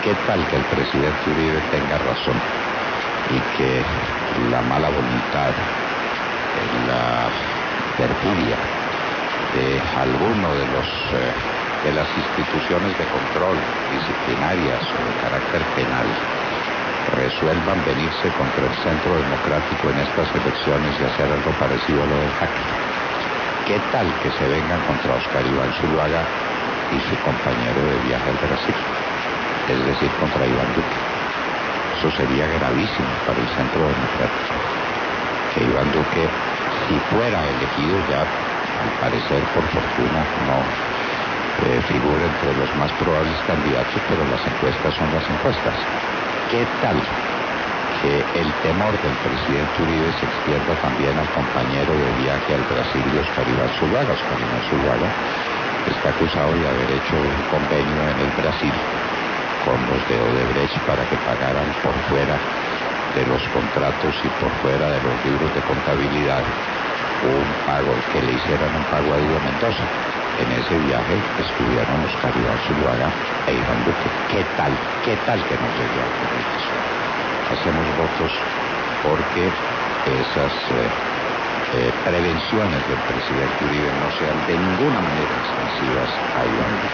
¿Qué tal que el presidente Uribe tenga razón y que la mala voluntad, la perfidia de alguno de las instituciones de control disciplinarias o de carácter penal resuelvan venirse contra el Centro Democrático en estas elecciones y hacer algo parecido a lo del jaque? ¿Qué tal que se vengan contra Oscar Iván Zuluaga y su compañero de viaje al Brasil? Es decir, contra Iván Duque. Eso sería gravísimo para el Centro Democrático. Que Iván Duque, si fuera elegido ya, al parecer por fortuna, no figura entre los más probables candidatos, pero las encuestas son las encuestas. ¿Qué tal que el temor del presidente Uribe se extienda también al compañero de viaje al Brasil de Oscar Iván Zuluaga? Oscar Iván Zuluaga está acusado de haber hecho un convenio en el Brasil con los de Odebrecht para que pagaran por fuera de los contratos y por fuera de los libros de contabilidad un pago, que le hicieran un pago a Diego Mendoza. En ese viaje estuvieron Oscar Iván Zuluaga e Iván Duque. ¿Qué tal que no llegue a ocurrir eso? Hacemos votos porque esas prevenciones del presidente Uribe no sean de ninguna manera extensivas a Iván Duque.